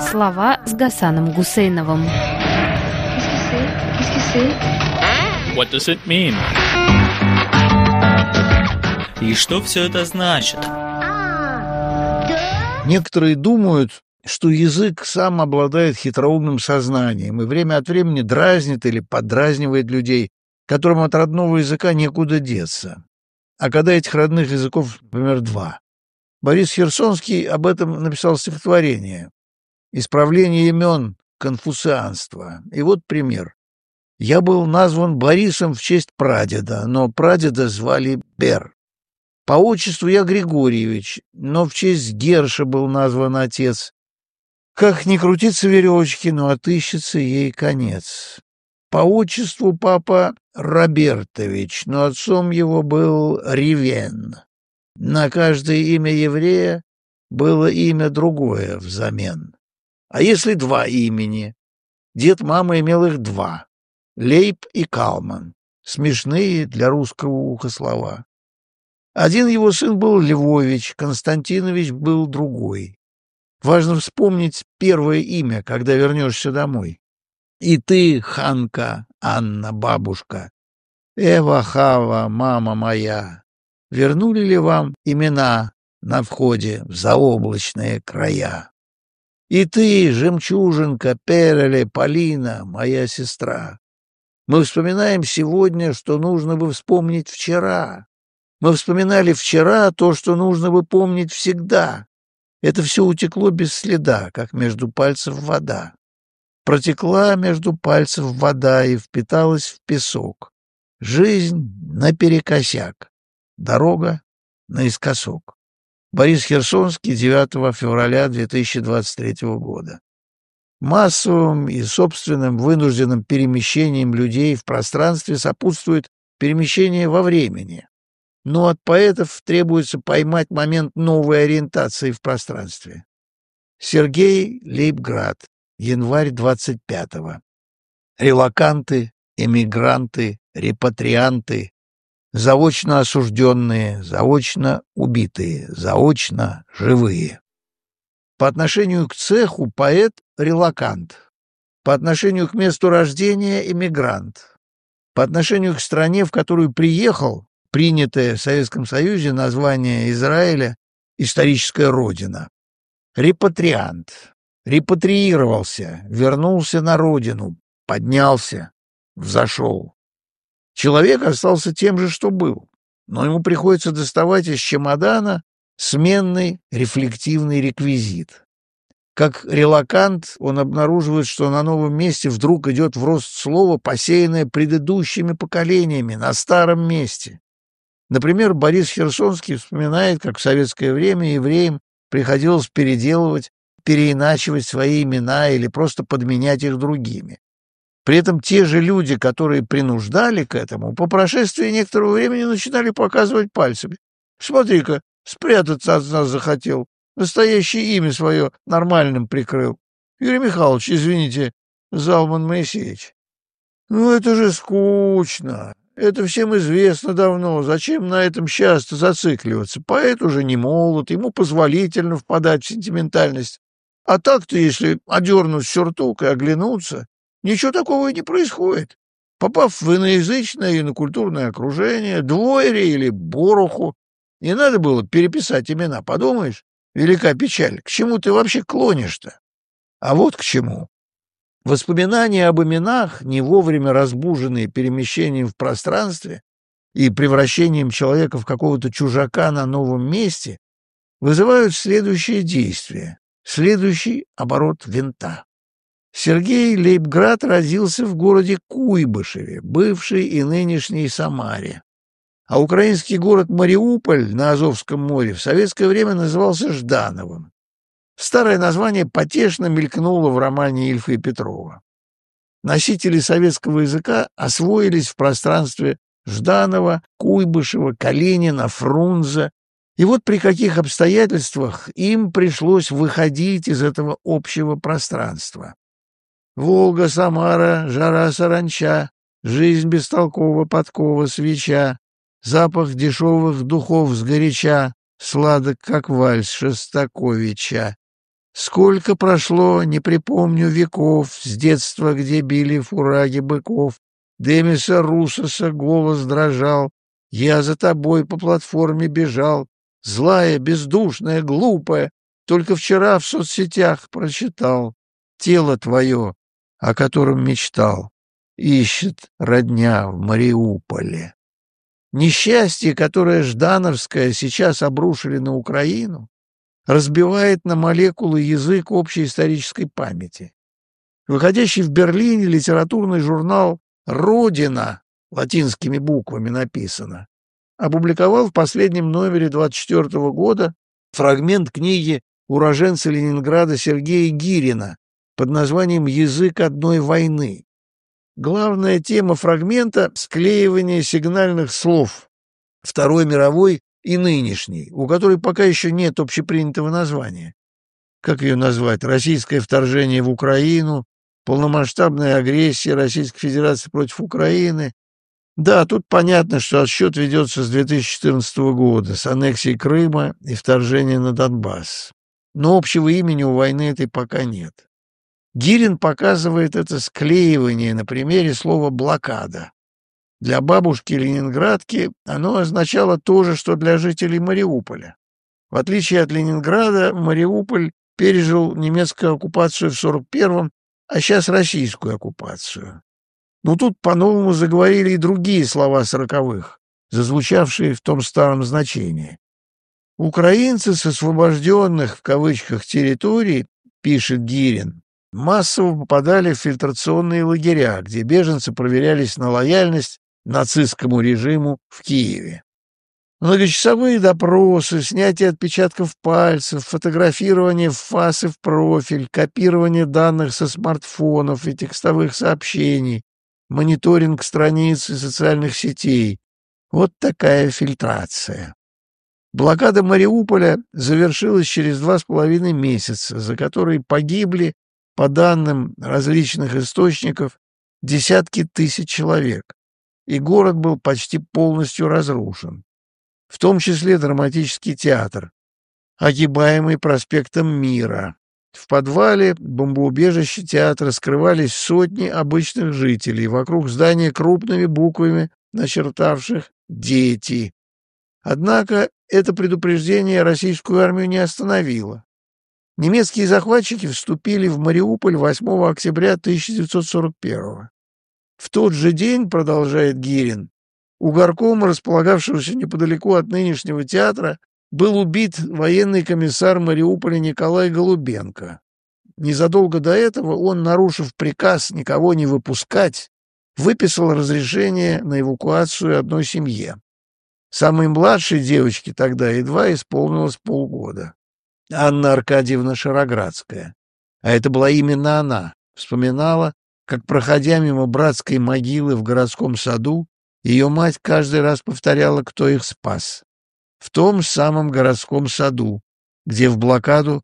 Слова с Гасаном Гусейновым. What does it mean? И что все это значит? Некоторые думают, что язык сам обладает хитроумным сознанием и время от времени дразнит или поддразнивает людей, которым от родного языка некуда деться. А когда этих родных языков, например, два. Борис Херсонский об этом написал стихотворение «Исправление имен конфуцианства». И вот пример. «Я был назван Борисом в честь прадеда, но прадеда звали Бер. По отчеству я Григорьевич, но в честь Герша был назван отец. Как ни крутится веревочки, но отыщется ей конец. По отчеству папа Робертович, но отцом его был Ревен. На каждое имя еврея было имя другое взамен. А если два имени? Дед мама имел их два — Лейб и Калман. Смешные для русского уха слова. Один его сын был Львович, Константинович был другой. Важно вспомнить первое имя, когда вернешься домой. И ты, Ханка, Анна, бабушка, Эва, Хава, мама моя, вернули ли вам имена на входе в заоблачные края? И ты, жемчужинка, Переле, Полина, моя сестра. Мы вспоминаем сегодня, что нужно бы вспомнить вчера. Мы вспоминали вчера то, что нужно бы помнить всегда. Это все утекло без следа, как между пальцев вода. Протекла между пальцев вода и впиталась в песок. Жизнь наперекосяк, дорога наискосок. Борис Херсонский, 9 февраля 2023 года. Массовым и собственным вынужденным перемещением людей в пространстве сопутствует перемещение во времени. Но от поэтов требуется поймать момент новой ориентации в пространстве. Сергей Лейбград, январь 25-го. Релоканты, эмигранты, репатрианты, заочно осужденные, заочно убитые, заочно живые. По отношению к цеху поэт — релокант. По отношению к месту рождения — эмигрант. По отношению к стране, в которую приехал, принятое в Советском Союзе название Израиля «Историческая родина». Репатриант. Репатриировался, вернулся на родину, поднялся, взошел. Человек остался тем же, что был, но ему приходится доставать из чемодана сменный рефлективный реквизит. Как релокант он обнаруживает, что на новом месте вдруг идет в рост слово, посеянное предыдущими поколениями на старом месте. Например, Борис Херсонский вспоминает, как в советское время евреям приходилось переделывать, переиначивать свои имена или просто подменять их другими. При этом те же люди, которые принуждали к этому, по прошествии некоторого времени начинали показывать пальцами. «Смотри-ка, спрятаться от нас захотел, настоящее имя свое нормальным прикрыл. Юрий Михайлович, извините, Залман Моисеевич». Ну, это же скучно. Это всем известно давно. Зачем на этом часто зацикливаться? Поэт уже не молод, ему позволительно впадать в сентиментальность. А так-то, если одернуть сюртук и оглянуться, ничего такого и не происходит. Попав в иноязычное и инокультурное окружение, двойре или боруху, не надо было переписать имена, подумаешь? Велика печаль. К чему ты вообще клонишь-то? А вот к чему. Воспоминания об именах, не вовремя разбуженные перемещением в пространстве и превращением человека в какого-то чужака на новом месте, вызывают следующее действие, следующий оборот винта. Сергей Лейбград родился в городе Куйбышеве, бывшей и нынешней Самаре. А украинский город Мариуполь на Азовском море в советское время назывался Ждановым. Старое название потешно мелькнуло в романе Ильфа и Петрова. Носители советского языка освоились в пространстве Жданова, Куйбышева, Калинина, Фрунзе. И вот при каких обстоятельствах им пришлось выходить из этого общего пространства. Волга, Самара, жара саранча, жизнь бестолкова, подкова, свеча, запах дешевых духов сгоряча, сладок, как вальс Шостаковича. Сколько прошло, не припомню веков, с детства, где били фураги быков. Демиса Русоса голос дрожал, я за тобой по платформе бежал. Злая, бездушная, глупая, только вчера в соцсетях прочитал. Тело твое, о котором мечтал, ищет родня в Мариуполе. Несчастье, которое ждановское сейчас обрушили на Украину, разбивает на молекулы язык общей исторической памяти. Выходящий в Берлине литературный журнал «Родина», латинскими буквами написано, опубликовал в последнем номере 24 года фрагмент книги уроженца Ленинграда Сергея Гирина под названием «Язык одной войны». Главная тема фрагмента — склеивание сигнальных слов Второй мировой и нынешней, у которой пока еще нет общепринятого названия. Как ее назвать? Российское вторжение в Украину, полномасштабная агрессия Российской Федерации против Украины. Да, тут понятно, что отсчет ведется с 2014 года, с аннексией Крыма и вторжения на Донбасс. Но общего имени у войны этой пока нет. Гирин показывает это склеивание на примере слова «блокада». Для бабушки-ленинградки оно означало то же, что для жителей Мариуполя. В отличие от Ленинграда, Мариуполь пережил немецкую оккупацию в 1941-м, а сейчас российскую оккупацию. Но тут по-новому заговорили и другие слова 40-х, зазвучавшие в том старом значении. Украинцы с освобожденных, в кавычках, территорий, пишет Гирин, массово попадали в фильтрационные лагеря, где беженцы проверялись на лояльность нацистскому режиму в Киеве. Многочасовые допросы, снятие отпечатков пальцев, фотографирование в фас и в профиль, копирование данных со смартфонов и текстовых сообщений, мониторинг страниц и социальных сетей. Вот такая фильтрация. Блокада Мариуполя завершилась через 2,5 месяца, за которые погибли, по данным различных источников, десятки тысяч человек, и город был почти полностью разрушен. В том числе драматический театр, огибаемый проспектом Мира. В подвале бомбоубежища театра скрывались сотни обычных жителей, вокруг здания крупными буквами начертавших «Дети». Однако это предупреждение российскую армию не остановило. Немецкие захватчики вступили в Мариуполь 8 октября 1941. В тот же день, продолжает Гирин, у горкома, располагавшегося неподалеку от нынешнего театра, был убит военный комиссар Мариуполя Николай Голубенко. Незадолго до этого он, нарушив приказ никого не выпускать, выписал разрешение на эвакуацию одной семье. Самой младшей девочке тогда едва исполнилось полгода. Анна Аркадьевна Шароградская. А это была именно она. Вспоминала, как, проходя мимо братской могилы в городском саду, ее мать каждый раз повторяла, кто их спас. В том самом городском саду, где в блокаду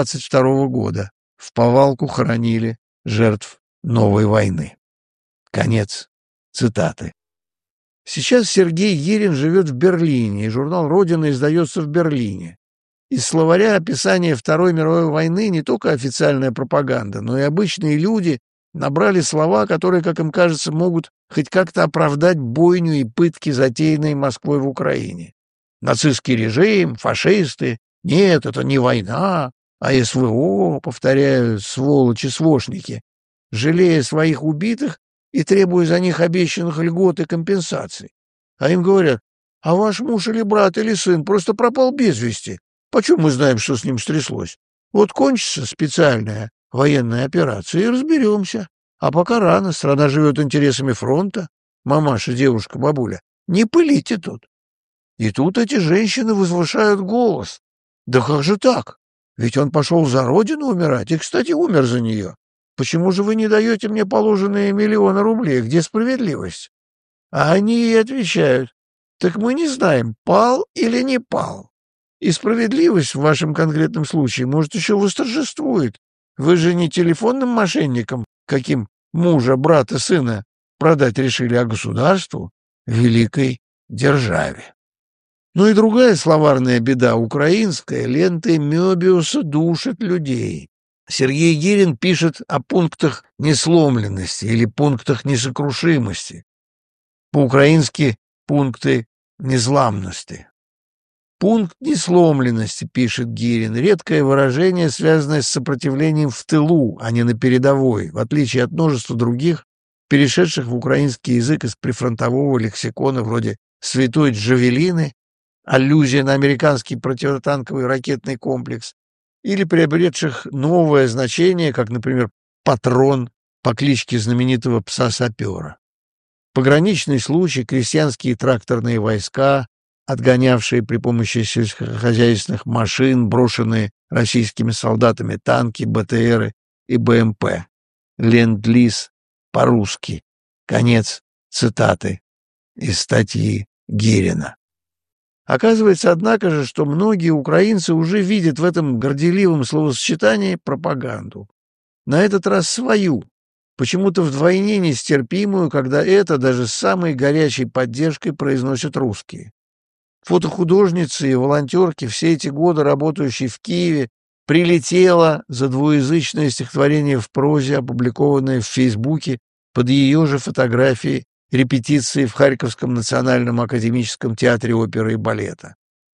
22 года в повалку хоронили жертв новой войны. Конец цитаты. Сейчас Сергей Гирин живет в Берлине, и журнал «Родина» издается в Берлине. Из словаря описания Второй мировой войны не только официальная пропаганда, но и обычные люди набрали слова, которые, как им кажется, могут хоть как-то оправдать бойню и пытки, затеянные Москвой в Украине. Нацистский режим, фашисты. Нет, это не война, а СВО, повторяют сволочи-свошники, жалея своих убитых и требуя за них обещанных льгот и компенсаций. А им говорят: а ваш муж или брат или сын просто пропал без вести. Почем мы знаем, что с ним стряслось? Вот кончится специальная военная операция, и разберемся. А пока рано, страна живет интересами фронта. Мамаша, девушка, бабуля, не пылите тут. И тут эти женщины возвышают голос. Да как же так? Ведь он пошел за родину умирать, и, кстати, умер за нее. Почему же вы не даете мне положенные миллионы рублей? Где справедливость? А они и отвечают: так мы не знаем, пал или не пал. И справедливость в вашем конкретном случае, может, еще восторжествует. Вы же не телефонным мошенникам, каким мужа, брата, сына продать решили, а государству, великой державе. Ну и другая словарная беда, украинская, ленты Мёбиуса душат людей. Сергей Гирин пишет о пунктах несломленности или пунктах несокрушимости. По-украински пункты незламности. Пункт несломленности, пишет Гирин, редкое выражение, связанное с сопротивлением в тылу, а не на передовой, в отличие от множества других, перешедших в украинский язык из прифронтового лексикона вроде «святой Джавелины», аллюзия на американский противотанковый ракетный комплекс, или приобретших новое значение, как, например, «патрон» по кличке знаменитого пса-сапера. Пограничный случай, крестьянские тракторные войска, отгонявшие при помощи сельскохозяйственных машин, брошенные российскими солдатами танки, БТРы и БМП. Ленд-лиз по-русски. Конец цитаты из статьи Гирина. Оказывается, однако же, что многие украинцы уже видят в этом горделивом словосочетании пропаганду. На этот раз свою, почему-то вдвойне нестерпимую, когда это даже с самой горячей поддержкой произносят русские. Фотохудожницы и волонтерки, все эти годы работающие в Киеве, прилетела за двуязычное стихотворение в прозе, опубликованное в Фейсбуке под ее же фотографией репетиции в Харьковском национальном академическом театре оперы и балета.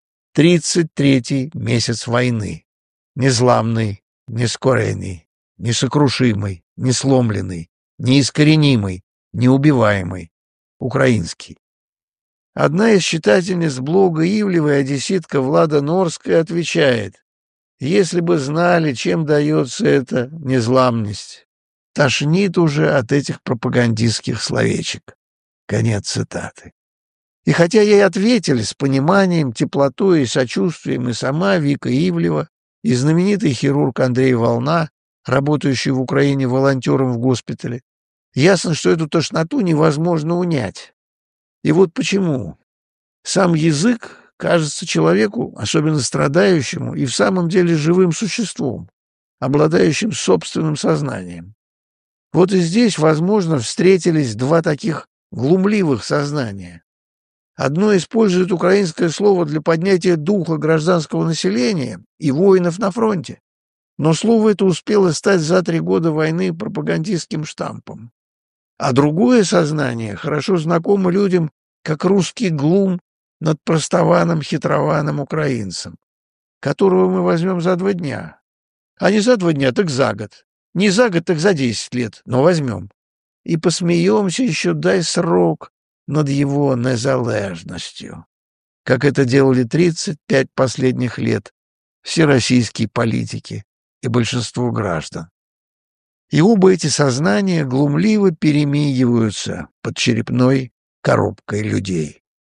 33-й месяц войны. Незламный, нескоренный, несокрушимый, несломленный, неискоренимый, неубиваемый, украинский. Одна из читательниц блога Ивлева, одесситка Влада Норская, отвечает: «Если бы знали, чем дается эта незламность, тошнит уже от этих пропагандистских словечек». Конец цитаты. И хотя ей ответили с пониманием, теплотой и сочувствием и сама Вика Ивлева, и знаменитый хирург Андрей Волна, работающий в Украине волонтером в госпитале, ясно, что эту тошноту невозможно унять. И вот почему. Сам язык кажется человеку, особенно страдающему, и в самом деле живым существом, обладающим собственным сознанием. Вот и здесь, возможно, встретились два таких глумливых сознания. Одно использует украинское слово для поднятия духа гражданского населения и воинов на фронте, но слово это успело стать за 3 года войны пропагандистским штампом. А другое сознание хорошо знакомо людям, как русский глум над простованным, хитрованным украинцем, которого мы возьмем за 2 дня. А не за 2 дня, так за год. Не за год, так за 10 лет, но возьмем. И посмеемся еще, дай срок, над его незалежностью, как это делали 35 последних лет все российские политики и большинство граждан. И оба эти сознания глумливо перемигиваются под черепной коробкой людей.